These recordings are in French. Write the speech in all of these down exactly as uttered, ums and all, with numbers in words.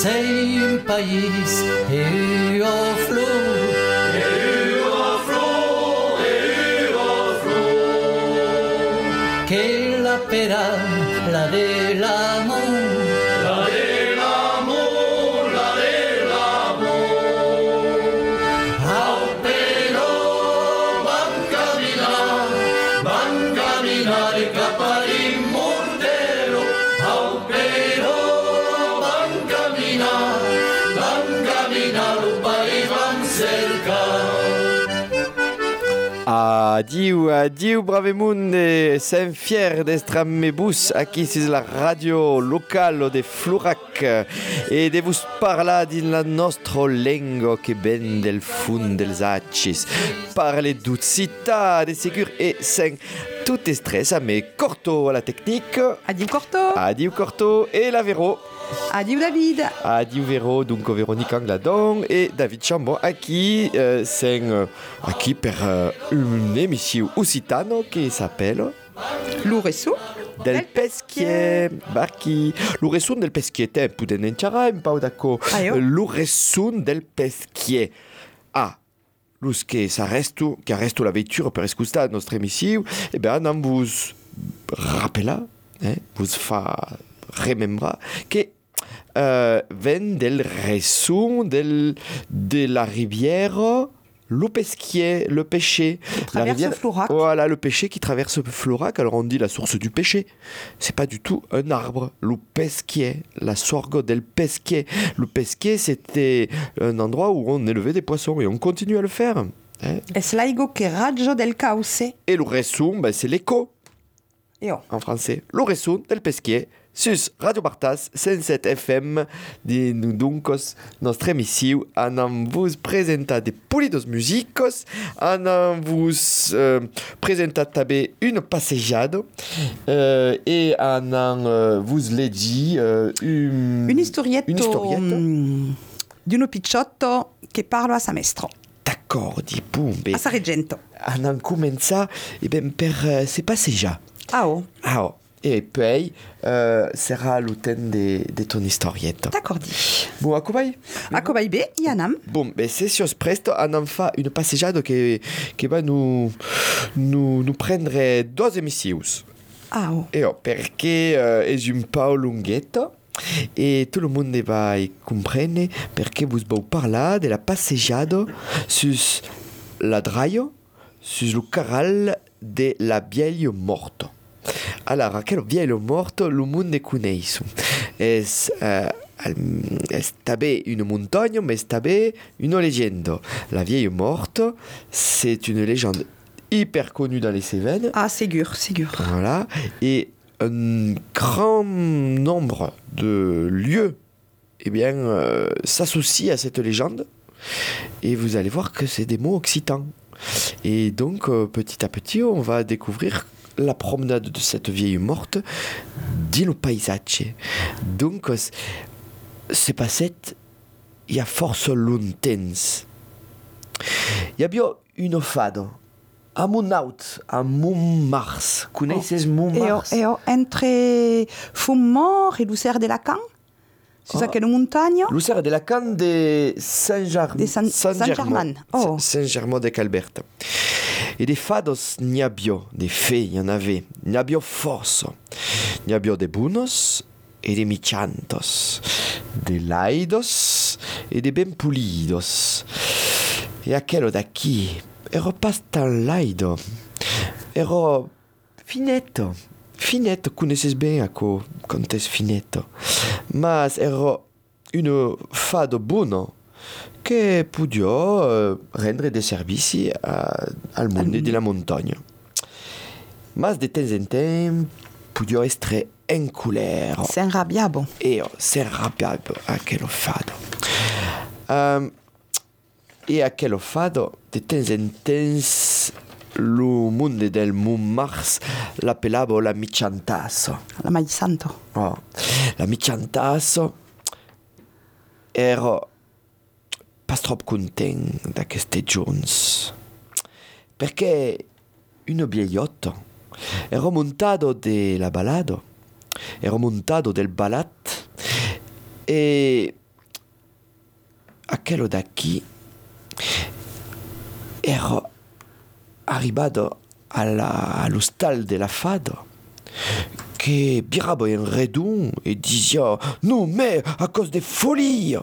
sei un país e io flu e io flu e io flu che la pera la de l'amor la de l'amor la de l'amor au però van caminar van caminar cap a l'immortero au però van caminar van caminar un país van cercar. Adieu, adieu, bravemunde, sen fier d'estre mebus aquí sur la radio locale de Florac e de vos parlar din la nostra lingua che ben del fund dels accis. Parle d'ucita, de segur e sen tout stress a me corto à la technique. Adieu Corto. Adieu corto e la Véro. Adieu David. Adieu Véro, donc Véronique Angladon et David Chambon aquí euh, sen euh, aquí per euh, une émission occitano qui s'appelle L'Uresu del Peschier. Barchi l'Uresun del Peschier te puden enchara un pau d'acco l'Uresun del Peschier. Ah, lus che sa restu che restu la veitura per escusta nostra émission e ben nam vos rappela eh, vos fa remembra che euh, ven del resum del de la rivière le pesquier, le péché. La rivière, Florac. Voilà, le péché qui traverse Florac. Alors on dit la source du péché. C'est pas du tout un arbre. Le pesquier, la sorgue del pesquier. Le pesquier, c'était un endroit où on élevait des poissons et on continue à le faire. Hein. Es l'aigo che raggio del cauce. Et le resum, ben, c'est l'écho. Et oh. En français. Le resum del pesquier. Sus Radio Bartas, cent sept F M, de nuduncos nostra émission, anam vos presenta de polidos musicos, anam vos euh, presenta tabe une passejade, euh, et anam euh, vos legi euh, une, une historiette, une historiette. Um, d'uno picciotto che parla a sa maestro. D'accord, di pumbe. A sa reggento. Anam comença, e ben per uh, se passejar. Ah oh. Ah oh. Et puis, euh, sera l'automne de, de ton historiette. D'accord dit. Bon, à quoi À quoi bé, Yanam. Bon, ben c'est sur presto, on en fait une passeggiade qui, qui va nous, nous, nous prendre deux émissions. Ah oh. Et oh, perché euh, è un po' lunghetto e tout le monde va comprendre perché vous vou parlar de la passeggiade sus la draio, sus le caral de la vieille morte. Allora, quel vieillo morto lo monde coneix. Es, uh, es també une montagne, mais també une légende. La vieille morte, c'est une légende hyper connue dans les Cévennes. Ah, ségur, ségur. Voilà. Et un grand nombre de lieux eh bien, euh, s'associent à cette légende. Et vous allez voir que c'est des mots occitans. Et donc, euh, petit à petit, on va découvrir la promenade de cette vieille morte dit le paysage. Donc, c'est passé il y a force lontens. Il y a bien une fade à Montnaut, à Montmars. Connaissez oh. Montmars? Et oh, entre Fumor et Lucère de Lacan? C'est ça, quelle montagne? Lucère de Lacan de Saint-Germain. De San- Saint-Germain. Oh. Saint-Germain de Calbert. Et des fados, n'y a bio, des fées, il y en avait. N'y a bio force. N'y a bio des bunos et des michantos. Des laidos et des ben pulidos. Et aquello d'acqui, ero pas tan laido. Ero finetto. Finetto, connaissez bien à quoi, quand est finetto. Mas ero une fado buono. Che podia uh, rendre des services à, al monde de la montagne. Mas de temps en temps, podia estre en colère. S'enrabiabo. E s'enrabiabo aquello fado. Um, e aquello fado, de temps en temps, lo monde del Montmars l'appellavo la michantasso. La Maisanto. Oh. La michantasso era pas trop content d'aqueste giorns perché un vieillotto era montato de la balado era montato del balat e aquello daqui era arrivato alla, allo stal della fada che birava in redon e diceva non mais à cause des folies.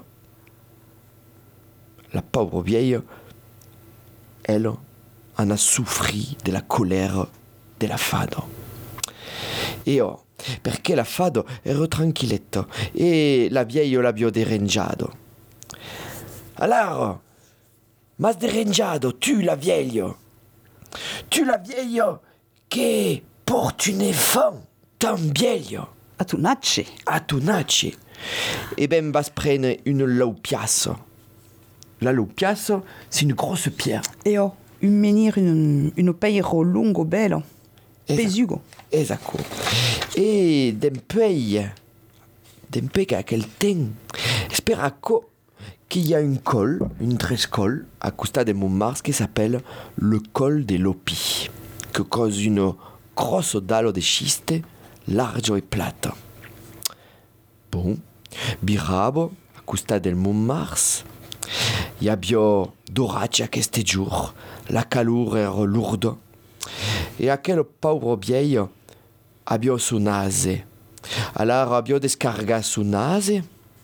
La pauvre vieille, elle en a souffri della colère della fada. E oh, perché la fada era tranquilletta e la vieille l'abbia derangiato. Alors, m'has derangiato tu la vieille, tu la vieille che porte une femme tan vieille. A tu nace. A tu nace. E ben vas prendre une laupiasse. La laupiasse, c'est une grosse pierre. E ho un menir, un, un peiro lungo bello. Pesugo. Esatto. E d'empei, d'empei qu'à quel temps, spera qu'il y a une col, une très col, à Costa de Montmartre, qui s'appelle le col des Lopis, que cause une grosse dalle de schiste, large et plate. Bon, birabo, à Costa del Montmartre, il y a bien d'orage à questo jour, la calure est lourde, et à quel pauvre vieille abbia su nase. Alors abbia descarga su nase,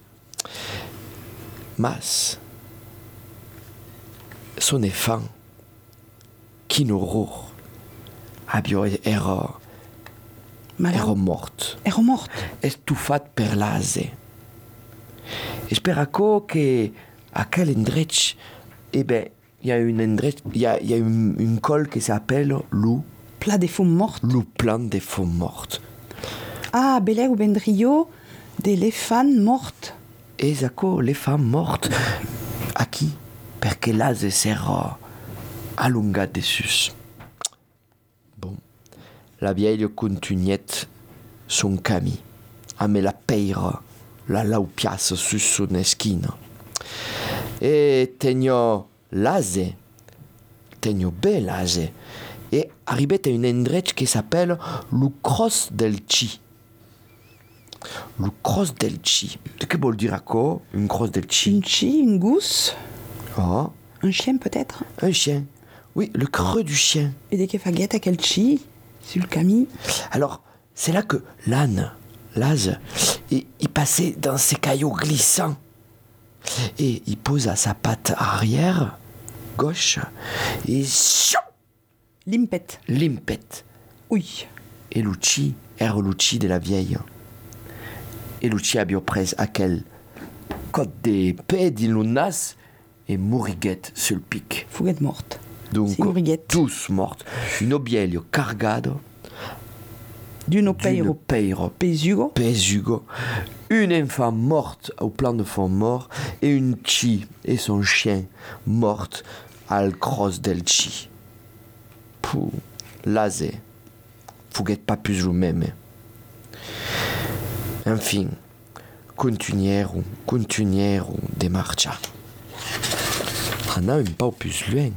mas son enfant, qui n'aurore, abbia era, era morte. Era morte. Estufat per l'ase. Esperaco que à quel endroit, eh ben, il y a une endroit, il y a, y a une, une colle qui s'appelle Lou. Plat des fous mortes. Lou plan des fous mortes. Ah, belè ou vendrio de les femmes mortes. Esatto, les femmes mortes. A qui? Perché l'ase s'era allungat dessus. Bon, la vieille continuait son cami, a me la peira, la laupiasse su son esquina. E tegno l'ase, tegno be l'ase, e arrivait à une endroit qui s'appelle le Cross del Chi. Le Cross del Chi. Que veut dire à quoi, une Cross del Chi? Une chi, une gousse. Oh. Un chien peut-être. Un chien. Oui, le creux du chien. Et des kefaguettes à quel chi, sur le cami. Alors, c'est là que l'âne, l'ase, il, il passait dans ces cailloux glissants. Et il posa sa patte arrière, gauche, et chou, Limpet. limpet. Oui. Et Luci era Luci de la vieille. Et Luci abbia pres aquel côte de paix din lo nas et mouriguette sur le pic. Fouguette morte. Donc, C'est mouriguette. tous mortes. Une vieille cargada, D'une d'une peiro peiro pesugo. pesugo, une enfant morte au plan de fond mort, et une chi et son chien morte al cross del chi. Pouh, l'ase, fouguette pas plus ou même. Enfin, continuèrent, continuèrent de marcha. On a un peu plus loin.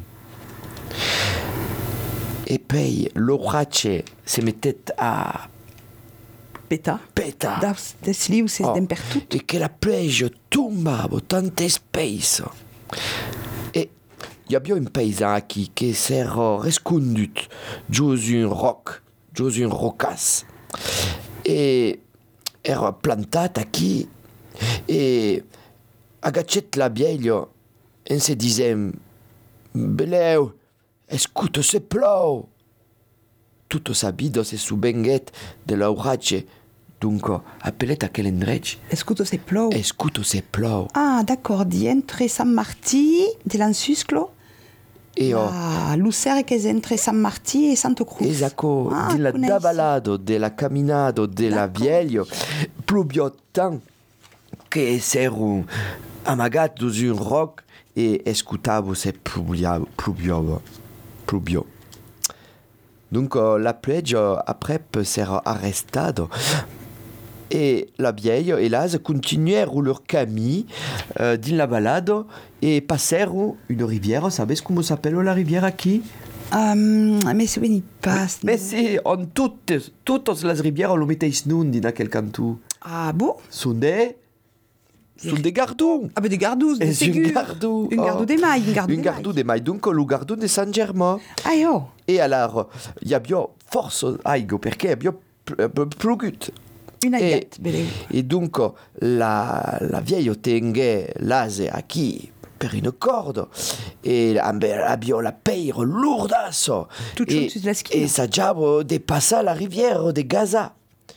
Et puis, l'orage se mettait à Peta. péter. Das, des lius es Oh, d'empertut. e che la plage tombava tante space. E il y a bien un paysan qui qui s'est rescondut giù un roc, giù un rocas. E era plantat aquí e agachet la vieille en se disait beleu, escuto se plou. Tutto sabido se subenguet de l'orage. Donc, appelait à quel endroit? Escuto se plou. Escuto se plou. Ah, d'accord. Di entre San Martí de l'Ansusclo. E oh, Ah, Lucere che è entre San Martí e Santo Cruz. esatto, Ah, di la conesi. davalado, della camminado, della D'accordo. vieille, pluviò tant che s'ero amagat dans un roc e escutavo se pluviava, pluviava, pluviò. Donc, euh, la plage, euh, après, s'era arrestado. Et la vieille et l'ase continuèrent leur camis euh, dans la balade et passèrent une rivière. Savez comment s'appelle la rivière aquí? Um, mais se veni pas. Mais c'est en toutes, toutes les rivières lo metteis nun dans quel canton. Ah, bon? Sont des sul de gardon. Ah, ben des gardous, de Es un ségur. gardou. Un gardou des mailles, un gardou Un des gardou mailles. de mailles, donc le gardou de San Germain. Ah, oh. E alors, il y a force aigo, perché abbiamo plugut. Une E, aguette, beleu. e dunque la, la vieille tengue l'ase a chi per une corde e abbiamo la peire lourdasso Tout e, sur la schiena. e saggiamo de passare la riviera de Gaza.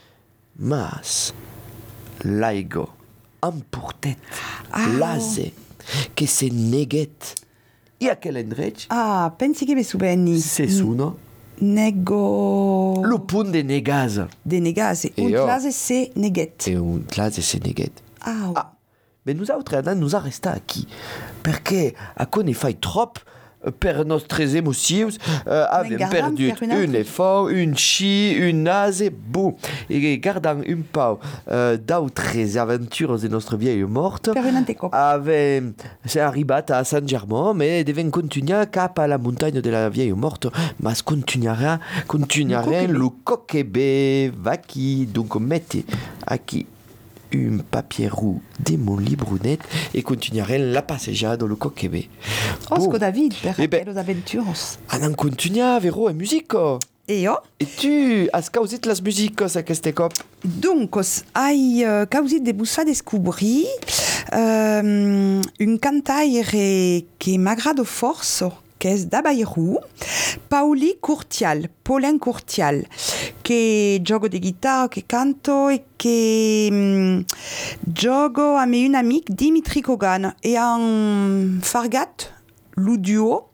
Mas l'aigo emportet Ah. l'ase che se neguet. E a quel endrech? Ah, pensi che besu benni. Se suno Nego... lo pun de negaz. De negase. E Un oh. clase se neguet. E un clase se neguet. Ah, oh. Ah, ma nosaltres anem nos arrestar aquí, perquè a ne fai trop per nostres emocions, uh, avem gardam perdut per un un altre. effort, un chi, un nase, bon, e gardant un pau uh, d'autres aventures de nostra vieille morte, Per un antecop. avem s'è arribat a San Germain, mais devem continuar cap a la muntanya de la vieille morte, mas continuarà, continuarem Coquebé. lo coquebé vaqui, donc mette aquí un papier roux de mon librounet et continuerem la passejada do coquebé. Osco David, per Eh ben- aquelos aventuros. Anem continuar, vero, en musico. E oh. E tu has causit las musicos aquest cop? Duncos, ai uh, causit de bussa descobrir um, un cantaire que m'agrada força, que és d'Abairou, Pauli Curtial, Paulin Curtial, que gioco de guitarra, que canto e que um, gioco a me un amic Dimitri Kogan e en fargat lo duo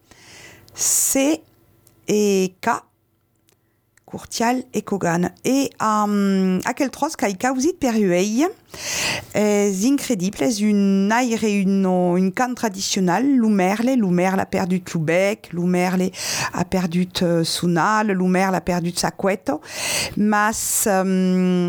C e K Curtial e Kogan. E um, aquel tros qu'ai causit per uei és incredible, és un aire et une, une cant traditionnel. L'Oumerle, l'Oumerle a perdu lo bec, l'Oumerle a perdu uh, son al, l'Oumerle a perdu sa couette, mas um,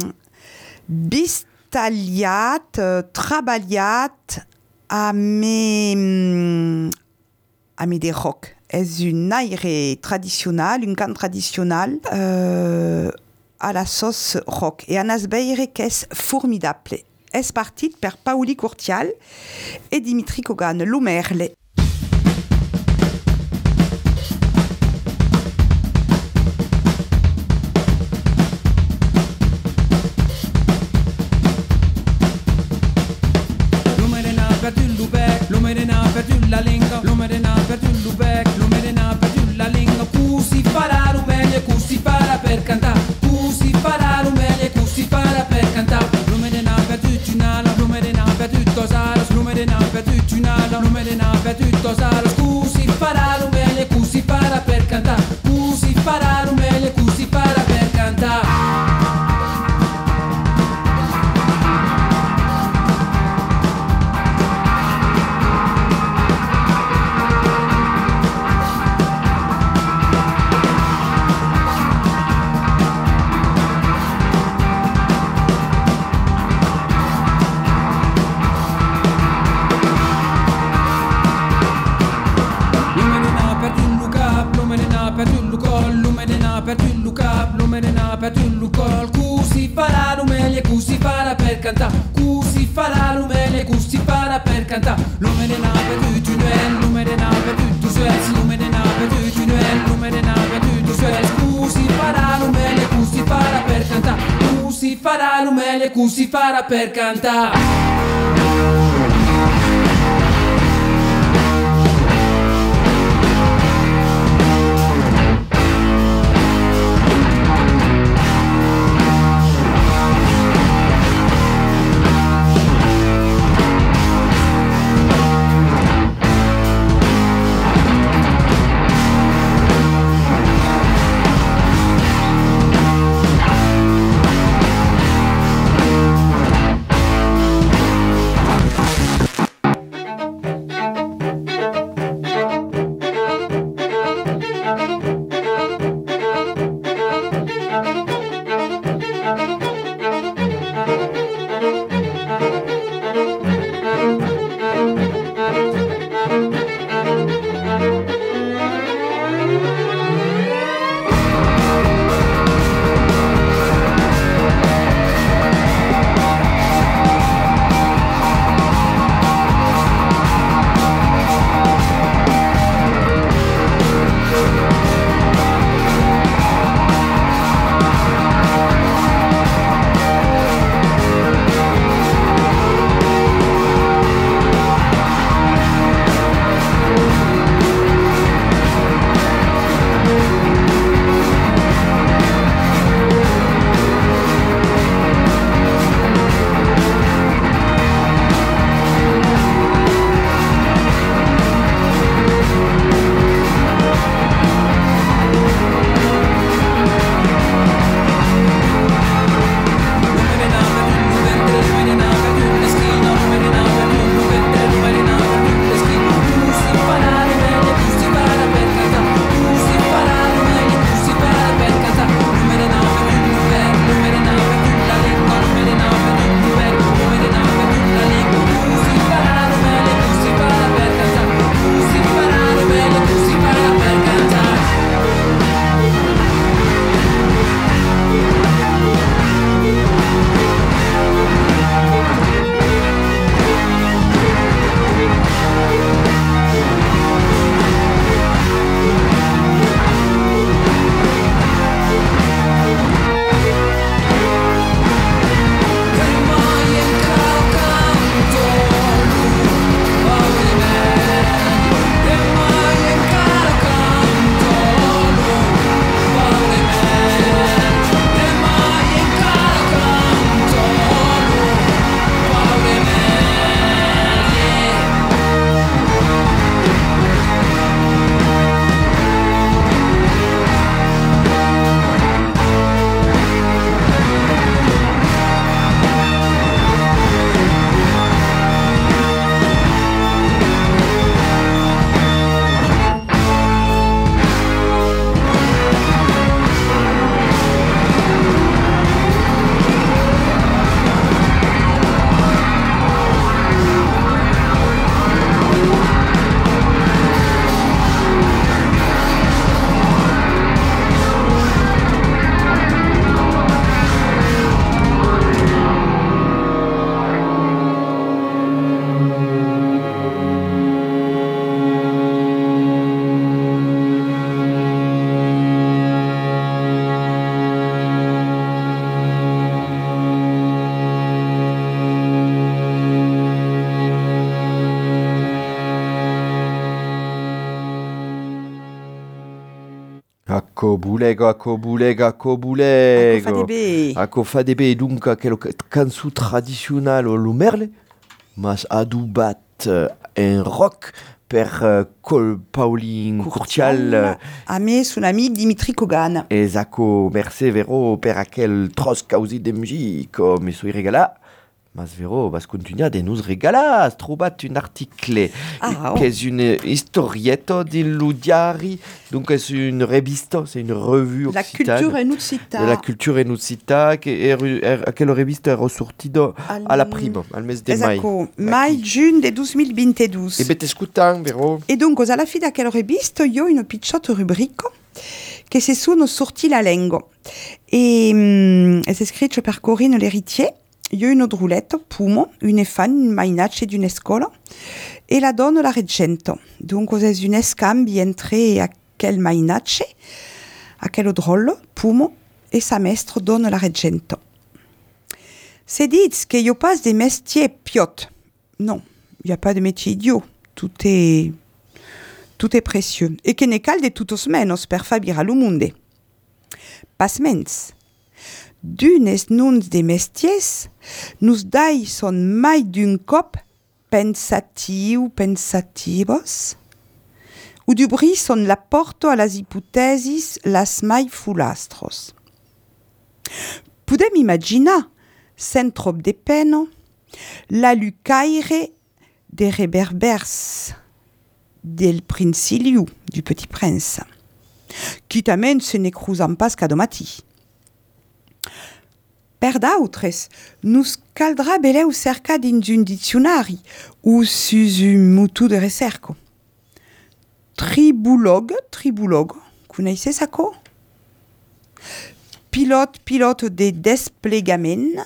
bistaliat, uh, traballat a me, a me de rock. És un aire traditionnel, un cant traditionnel euh, à la sauce rock. Et un asbeire qu'est formidable. És partit per Pauli Curtial et Dimitri Kogan, l'Oumerle. L'Umerena ha perdu il bec, l'Umerena ha perdu la lingua, l'Umerena ha perdu il bec, l'Umerena ha perdu la lingua. Cusi farà l'umelie, cusi farà per cantare, cusi farà l'umelie, cusi farà per cantare. L'Umerena ha perdu tunala, l'Umerena ha perdu tosalos, l'Umerena ha perdu tunala, l'Umerena ha perdu tosalos. Cusi farà l'umelie, cusi farà per cantare, cusi farà l'umelie, cusi farà per cantare. Cusi farà l'umelie, cusi farà per cantare, cusi farà l'umelie, cusi farà per cantare. L'umerena ha perdu tu duel, l'umerena ha perdu tu suez, l'umerena ha perdu tu duel, l'umerena ha perdu tu suez. Cusi farà l'umelie, cusi farà per cantare, cusi farà l'umelie, cusi farà per cantare. Acco bulego, acco bulego, acco bulego. Acco fa de be. Acco fa de be, dunque quello canzu tradizionale lo merle, mas adubat en rock per uh, Col Pauline Curtial. A me son amic Dimitri Kogan. E zacco merce vero per aquel tros causi de musico, me sui regala. Mas vero, vas continuar de nous regalar. Has trobat un article ah, oh. che è une historietto di Ludiari, donc c'est une revista, c'est une revue La occitane. culture enucita. De la culture enucita, che è, è, a quella revista è sortito al... alla prima, al mese di mai. Esatto, mai giugno del duemilaventidue. E bete scutan, vero? E donc, alla fine di quella rivista, io ho una piccola rubrica che si sono sorti la lingua. E um, è scritto per Corinne l'Héritier. Io ho una druletta, pumo, une fan, une mainacce d'une scola, e la donne la reggento. Donc, è un scambi entre a quel mainacce, a quello drollo, pumo, e sa maestre donne la reggento. Se dit che io passe des métiers piot. Non, il n'y a pas de métier idiot. Tout est, tout est précieux. Et che ne cal de tutos menos per fabira lo munde. Pas mens. D'unes nuns de mestiers, nous dai son mai d'un cop pensatiu pensativos, ou du bris son la porto a las hypothesis las mai fulastros. Podem imaginar, sen trop de pena, la lucaire des reberbers del princiliu, du petit prince, qui t'amène se ne cruzam pas cadomati. Per d'autres, nous caldra beleu cerca dins un diccionari ou sus un mutu de recerco. Tribulog, tribulog, coneixes saco? Pilote, pilote de desplegament.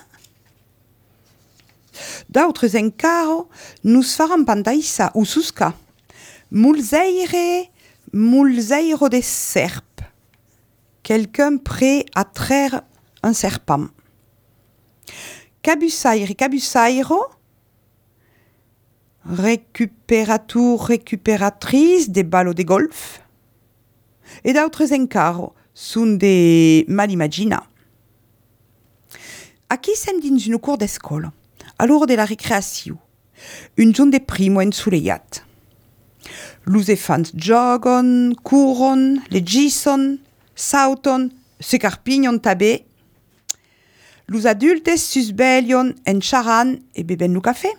D'autres encaro, nous faram pantaissa ou susca. Mulzeire, mulzeiro de serpe. Quelqu'un prêt à traire un serpent. Cabussaire, cabussairo, récupérateur, récupératrice des balles de golf, et d'autres encaro sont des malimagina. Aquí sem dins une cour d'escola, a l'hora de la récréation, un giorno de primo ensoleillat. Los elefants joguen, couron, legisson, sauton, se carpignon tabé. Los adultes susbelion en charan e beben lo café.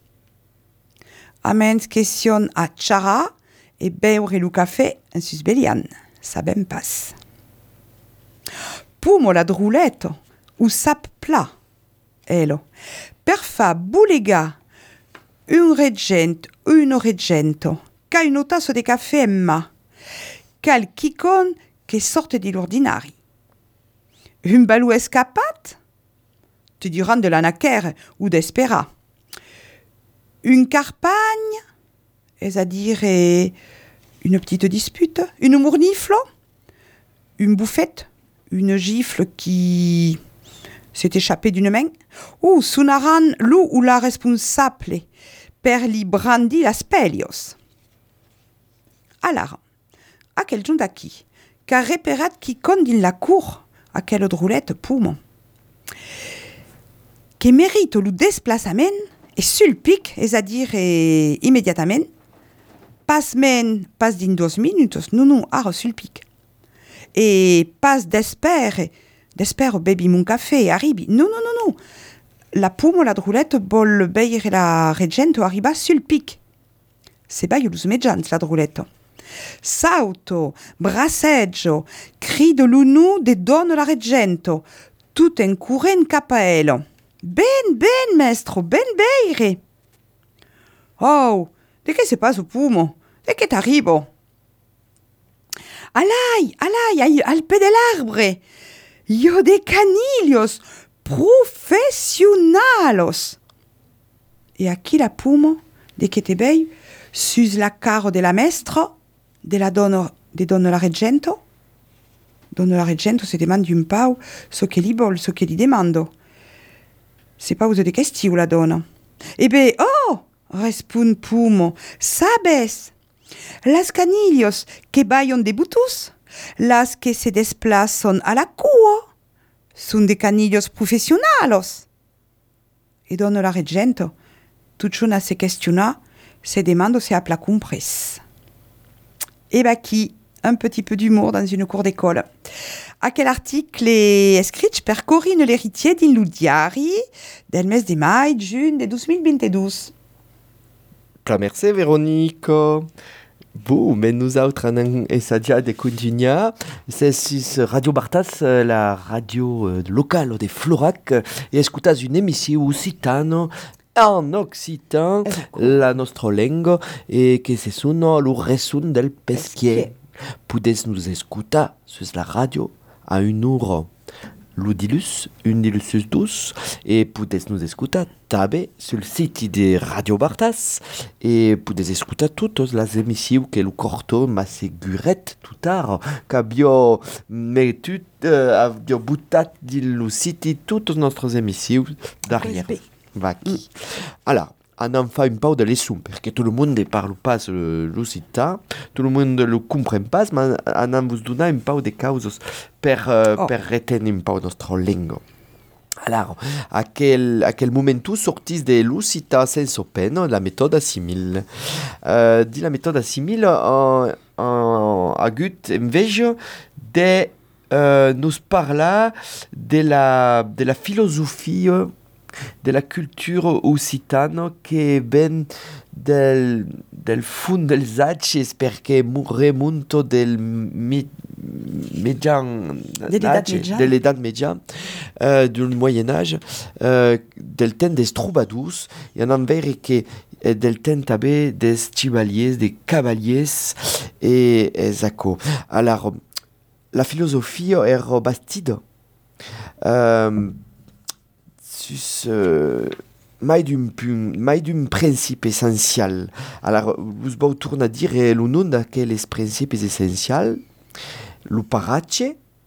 Amens question a chara e beure lo café en susbelian. Sabem pas. Pumo la drulletto, ou sap pla. Elo. Per fa boulega un reggent, un reggento, ca un tasso de café en ma, cal quicon che sorte di l'ordinari. Un balou escapat? Te diran de la naquère ou d'espera. Une carpagne, c'est-à-dire une petite dispute, une mournifle, une bouffette, une gifle qui s'est échappée d'une main, ou sunaran l'ou ou la responsable per li brandi las pelios. Alors, à quel jour d'acquis, car repérat qui conde in la cour, à quelle drulette poumon. Que mérite le déplacement et sulpic, c'est-à-dire eh, immédiatement, pas men, pas din dos minutos, non, non, ar sulpic. Et pas d'espère, d'espère baby mon café, arribi. Non, non, non, non. La pomme, la drulette, bol beire la reggento arriba sulpic. C'est pas yulus medjans, la drulette. Sauto, brasseggio, cri de l'unu de donne la reggento, tout en courant capaello. Ben, ben, maestro, ben beire. Oh, de che se passe pumo? De che t'arribo? Alai, alai, al pe de l'arbre. Io de canilios professionalos. E aquí la pumo, de che te bei, sus la caro de la maestra, de la donne, de donne la reggento. Donne la reggento se demande un pau, so che li bol, so che li demando. C'est pas vous de questions la donne. Eh ben, oh, respond pumo, sabes, las canilios que baillon de butus, las que se desplazan a la cua son de canillos profesionalos. Et dona la reggento, tutxona se questiona, se demande si a pla compris. Et bah qui, un petit peu d'humour dans une cour d'école. À quel article est écrit per Corinne l'héritier din lu diari del mes de mai, juin de deux mille vingt-deux. Pla merci, Véronique. Bon, mais nous autres, on essaie de continuer. C'est sur Radio Bartas, la radio locale de Florac, et écoutas une émission occitane en occitan, la nostra langue, et que se sono lo resun del pesquier. Pudes nous écouter sur la radio à une heure. L'udilus, une dilusus douce, et pudes nous écouter tabe sur le site de Radio Bartas, et pudes écouter toutes les émissions que le corto m'a séguret tout tard, qu'abio metu, euh, abio butat di le site toutes notre émissions derrière. Vaki. Alors, on en fait un peu de leçon, parce que tout le monde ne parle pas l'occitane, tout le monde ne le comprend pas, mais on en vous donne un peu de causes pour, euh, oh. pour retenir un peu notre langue. Alors, à quel, à quel moment tu sortis de l'occitane sans peine, la méthode assimile. Euh, dit la méthode assimile, en, en, a gut en vege de euh, nous parler de la, de la philosophie de la culture occitane che ben del, del fond dels age perché remonto del mi, median de l'edat media euh, du Moyen-Âge euh, del temps des troubadours et en envers que del temps també des chevaliers, des cavaliers et zacco. Alors, la philosophie est bastide euh, sus euh, mai d'un mai d'un principe essentiel. Alors, vous vous tourne à dire le nom d'aquels principes essentiels, le parache,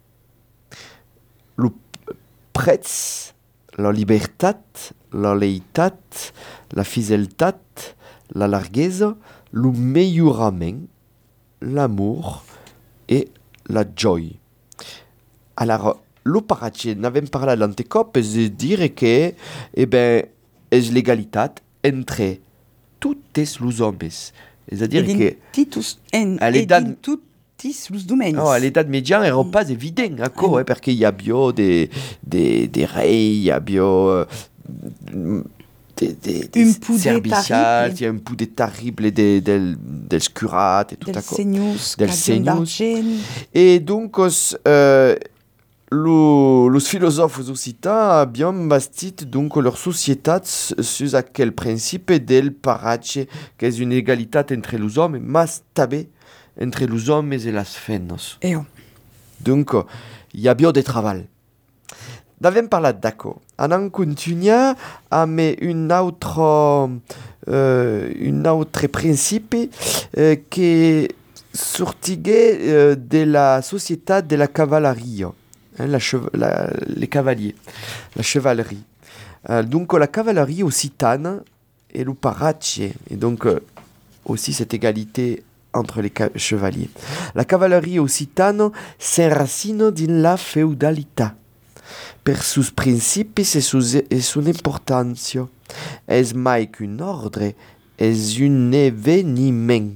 le prets, la liberté, la leitat, la fidélité, la larguesa, le meillorament, l'amour et la joie. Alors, le parache, n'avons parlé à l'antécop, c'est dire que, eh ben, est l'égalité entre tous les hommes. C'est-à-dire que, titus, en, à l'état tous les domaines. Oh, à l'état médian, il n'est pas évident, d'accord, hein, parce qu'il y a bio des, des, des reis, il y a bio euh, des, des, des serviciales, il y a un poulet terrible des, des, des curats et tout ça. Del seignus. Et donc, euh, Le, les philosophes occitans ont bien bâti donc leur société sur quel principe del parache, qui est une égalité entre les hommes, mais també entre les hommes et les femmes. Et oh. Donc, il y a bien de travail. D'avem parlat d'accord. On en continue avec un autre, euh, un autre principe euh, qui sortiguait euh, de la société de la cavalerie. Hein, la cheva- la, les cavaliers, la chevalerie. Euh, donc la cavalerie occitane et le parache, et donc euh, aussi cette égalité entre les ca- chevaliers. La cavalerie occitane s'enracine dans la féodalité, per sus principes et, sus, et son importance. Es mai qu'un ordre, es un événement.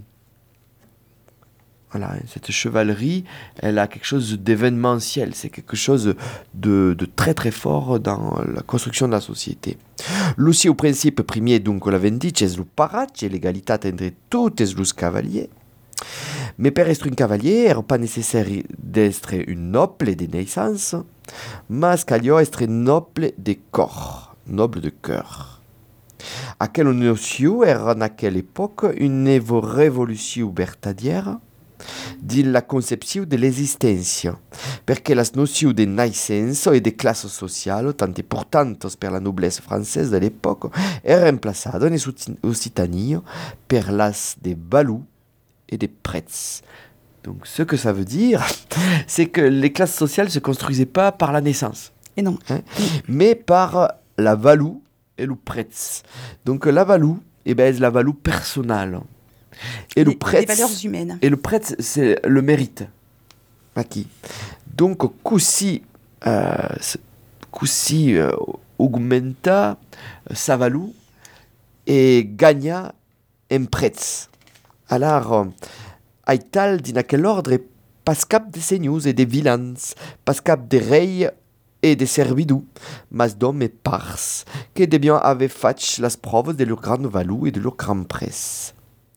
Voilà, cette chevalerie, elle a quelque chose d'événementiel, c'est quelque chose de, de très très fort dans la construction de la société. Aussi, au principe premier, donc, l'avait dit, c'est le parache, l'égalité entre tous les cavaliers. Mais pour être un cavalier, il n'est pas nécessaire d'être un noble de naissance, mais qu'il y a être noble de corps, noble de cœur. À quelle notion era à quelle époque une révolution bertadière de la conception de l'existence, perché la notion de naissance et de classe sociale, tant importantes per la noblesse française de l'époque, est remplacée en Occitanie per las de balous et des prets. Donc ce que ça veut dire, c'est que les classes sociales ne se construisaient pas par la naissance, et non. Hein, mais par la valou et le prets. Donc la valou, eh ben, c'est la valou personnelle. Et le prêtre, les valeurs humaines. Et le prêtre, c'est le mérite. Aqui. Donc, così, uh, così uh, augmenta sa value e gagna en prezz. Alors, aital din aquel ordre pas cap de senyors e de vilans, pas cap de rei e de servidus, mas d'hommes e pars, que debian haver fatg las proves de leur grande value e de leur grand prezz.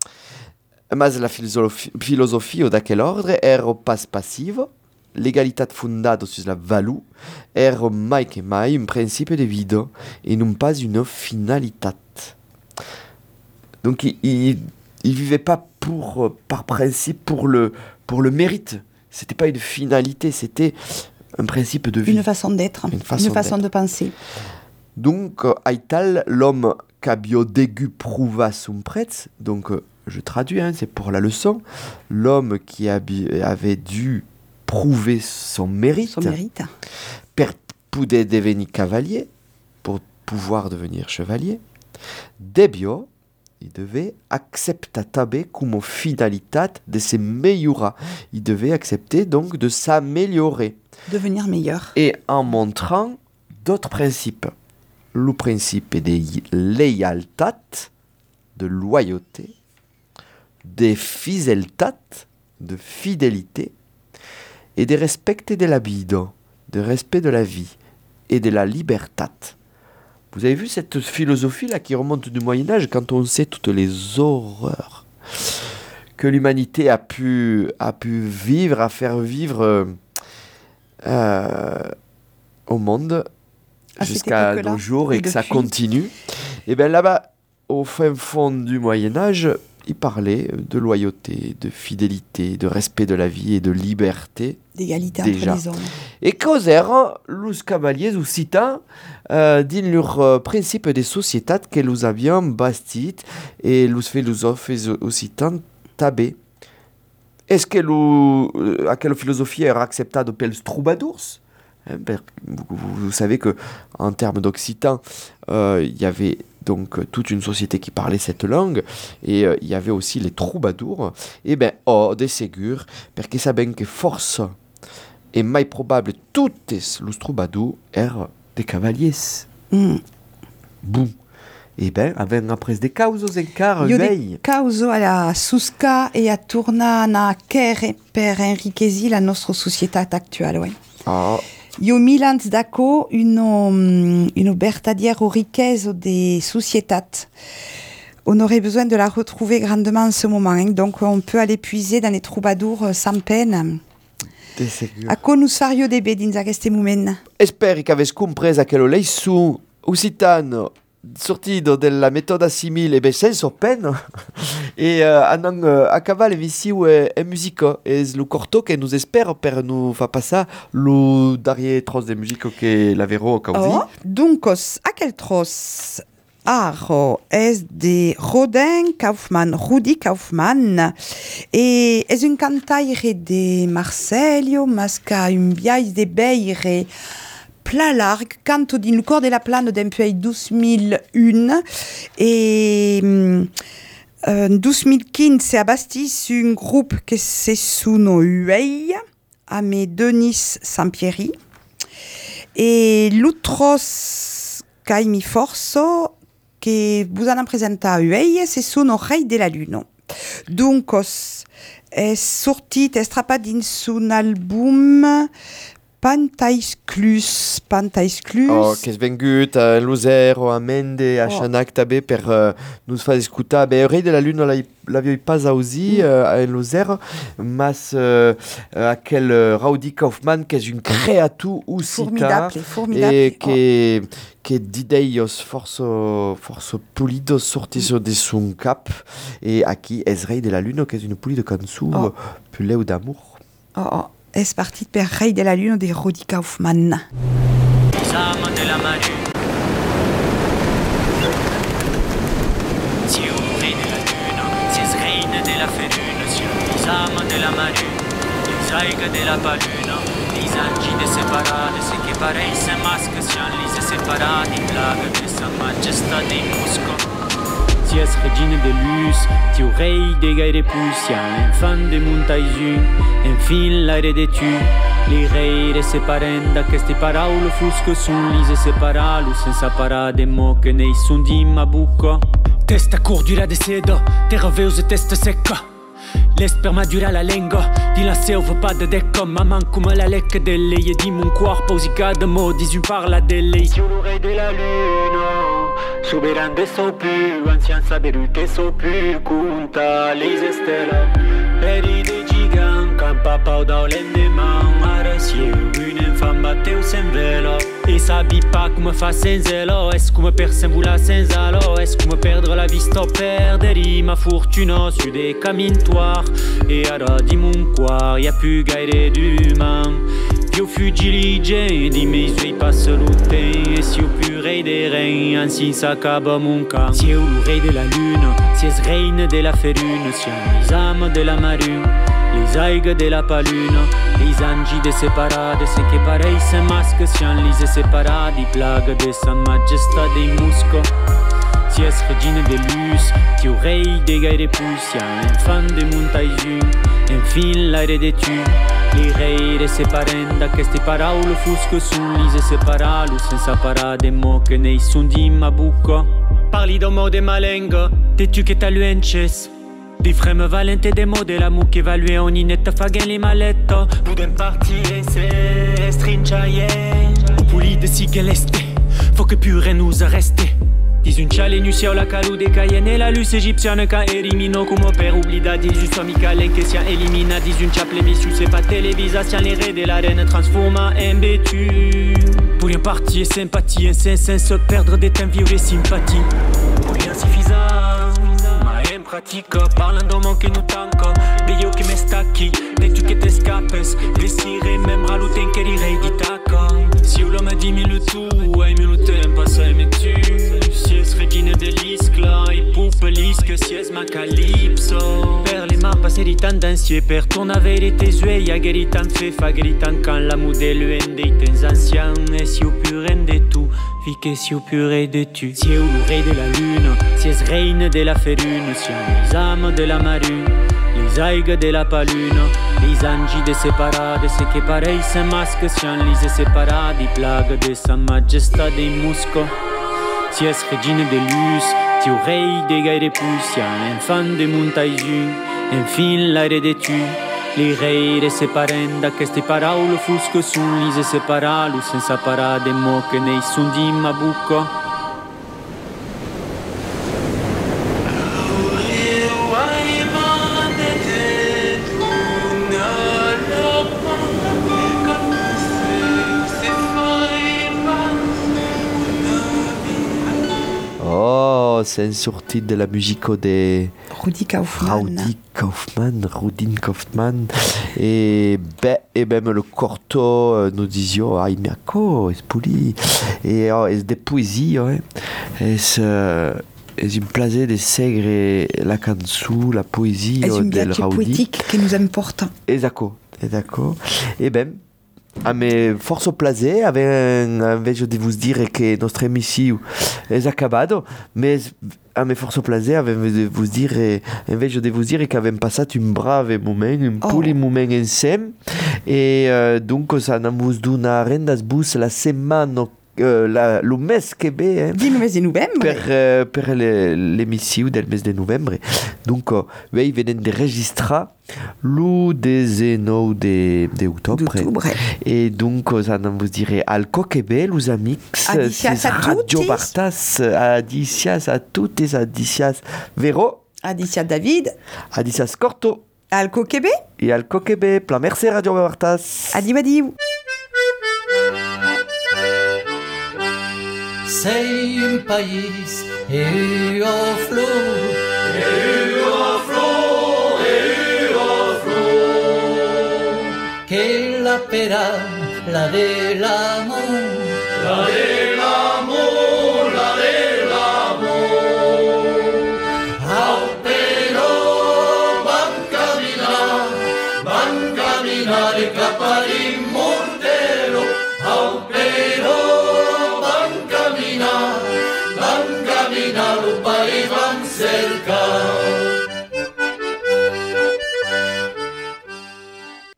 Mas la filosofi- filosofia d'aquel ordre era pas passiva, l'égalitat fundada sur la value era mai que mai un principe de vida et non pas une finalitat. Donc il, il, il vivait pas pour, par principe pour le, pour le mérite. C'était pas une finalité, c'était un principe de vie. Une façon d'être, une façon, une façon d'être. de penser. Donc, aital, l'homme qu'abio dégu prouva son prezz, donc je traduis, hein, c'est pour la leçon, l'homme qui abi- avait dû prouver son mérite, Son mérite. per poder devenir cavalier, pour pouvoir devenir chevalier, debio, il devait accepter tabe comme finalitat de se meillora. Il devait accepter donc de s'améliorer. Devenir meilleur. Et en montrant d'autres principes. Le principe de léaltat, de loyauté, de fideltat, de fidélité, et de respect de la vida, de respect de la vie, et de la libertat. Vous avez vu cette philosophie-là qui remonte du Moyen-Âge quand on sait toutes les horreurs que l'humanité a pu, a pu vivre, à faire vivre euh, au monde À jusqu'à cette nos jours et, et que ça depuis. continue. Et bien là-bas, au fin fond du Moyen-Âge, il parlait de loyauté, de fidélité, de respect de la vie et de liberté. D'égalité Déjà. entre les hommes. Et causèrent los cavaliers occitans euh, din leur euh, principe de sociétat que nous avions bastit et los philosophes occitans tabé. Est-ce que lo, euh, aquella philosophie era acceptada pels troubadours? Hein, per- vous, vous- vous savez que en termes d'occitan, euh, il y avait donc euh, toute une société qui parlait cette langue et euh, il y avait aussi les troubadours. Et ben, oh, de segur, perché saben que force et mai probable toutes los troubadours erano des cavaliers. Mm. Bon. E ben, avem après des causes encara Io vei. de causa alla susca e a torna na chere per enriquesi la nostra società attuale. Ouais. Ah, Io milans d'aco uno, uno vertadiero riqueza de societat. On aurait besoin de la retrouver grandement en ce moment. Hein. Donc on peut aller puiser dans les troubadours euh, sans peine. de segur. Aco nous fario de bé dins aquest moment. Esperi che avesse compreso che lo lei su occitano sortido della metoda simile e ben senza pena e uh, anan uh, a cavallo visiu e, e musica e lo corto che nous espero per nu fa passare lo dernier tros de musica che lavero causi. Oh, duncos, aquel tros aro es de Rodin Kaufmann, Rudi Kaufmann, e es un cantaire de Marselio, masca un biais de beire pla larg, canto din le cor de la plane d'empuei douze mille un, et mm, en douze mille quinze abastis un groupe que se suno Uei, a me Denis Sampieri, e l'utros caimi forso che vous en presenta Uei, se suno Rei de la Lune. Duncos, è sortit, è strappat dins un album Pantaisclus, Pantaisclus. Oh, che è vengut a Luzero, a Mende, a Oh. Chanac tabe per uh, nous fa escutar. Be, Rei de la Lune la, l'avioi pas ausi mm. uh, a Luzero, mas uh, aquel uh, Rudi Kaufmann che è un creatu ucita Formidable, formidable. e che, che d'ideios forso, forso pulidos sortis mm. de son cap e aquí es Rei de la Lune che è une pulida cançon Oh. uh, puleu d'amour. Oh, oh. Es partit per Rei de la Lune de Rudi Kaufmann. Les âmes de la Manu. Si au rei de la lune, ces reines de la férune, sur les âmes de la Manu, les aigles de la palune, les anges de séparades, ce qui pareil se masque sur les séparades, blague de sa majesté des muscles. Si es regine de luz, ti o rei de gaire pusian, enfant de montaïsu, enfin l'aire de tu. Li reire separen d'aqueste paraule fusque sun lise separalu senza parade mo che nei sun di mabucco. Testa cordura de seda, terra veuse testa secca. L'esperma dura la lingua, di la selva pas de decca. Maman come la lecca delle e di mon corpo si cade mo di un parla delle. Sur l'oreille de la lune, souverain de so più, ancien saberu che so più, conta les stella. Peri de gigant, campa pau da l'endemain, arasieu, une femme batteu sem velo. E sabi pas come fa senza lo, es come per sembula senza lo, es come perdre la vista o perdere ma fortuna su des camintoires. E ara di mon cuore, y'a plus gaire d'humain. Più fugilige, di me sui passe l'outé. E si au plus rei des reins, ainsi s'accaba mon cas. Si au rei de la lune, si es reine de la ferune, si les âmes de la marune, les aigues de la palune, les angi de separade, c'est que pareil se masque, si en lise separadi, plague de sa majesté des muscles. Si es regine de luz, ti o rei de gaire pusian, enfant de montaïsu, enfin l'aire de tu. Li reire separen d'aqueste paraule fusque sun lise separalu senza parade mo che nei sun di mabucco. Parli d'omo de malenga, de tu che taluences. Di fremme valente de mots de l'amour qu'évalué en inette faguen les mallettes. Poudem partire se stringiaie. Puli de sigeleste, faut que pure nous arreste. Dis une chale nu sia la calou de Cayenne e la luce égyptienne ca elimino come per oblida di giusto amicale che sia elimina dis une chaple visu c'est pas télévisation les raies de la reine transforma en bétu. Pour rien partir sympathie insensé se perdre des temps vieux et sympathie. Pour rien suffisant ma en pratique parlando mon che nous tanco de io che me stacchi de tu che te scappes desire même raluten che direi di tacco. Si l'homme dit mille tout ai mille tempo sai me tu. Si es regine de l'iscla e poupe lisque si es ma calypso. Per les mains passées di tendancieux per ton avere tes yeux ya gueritan fe fa gueritan quand la modèle des tens anciens. Et si au pur de tout fi que si au pur de tu. Si au rei de la lune, si es reine de la ferune, si les âmes de la marune, les aigues de la palune, les angi de separade, c'est que pareil se masque si en lise separadi, plague de sa majesté des muscles. Si es regine de luz, ti o rei de gaire pusian, enfant de montaïsu, enfin l'aire de tu. Li reire separen d'aqueste paraule fusque sun lise separalu senza parade mo che nei sun di mabucco. C'est une sortie de la musique de Rudi Kaufmann. Rudi Kaufmann, Rudin Kaufmann. Et, ben, et même le corto, nous disions, ah, il m'a quoi, c'est poli. Et oh, c'est des poésies, ouais. Et c'est. Et il me plaisait de segre la canzone, la poésie del Rudi. C'est une poétique qui nous importe. Exactement, exactement. Et ben. A me forzo plaisir invece di vous dire che nostra émission è acabado, mais a me forzo plaisir invece di vous dire invece di vous dire che abbiamo passato un bravo moment, un oh. poli moment insieme e uh, dunque andiamo a rendas bus la settimana Uh, la, le mes che ve eh, di mese di novembre per, uh, per le, l'émission del mese de novembre donc uh, vei venen de registrar l'u dezenove de, de octobre e donc anam vos dire al coquebe los amics adicias a Radio Bartas adicias a toutes adicias Vero adicias David adicias Corto al coquebe e al coquebe plein merci Radio Bartas adi adi. Sei un país et au flot, et au flot, et au flot, que la pera, la de l'amour, la de l'amour, la de l'amour. Au pero van caminar, van caminar cap a l'immortelo, au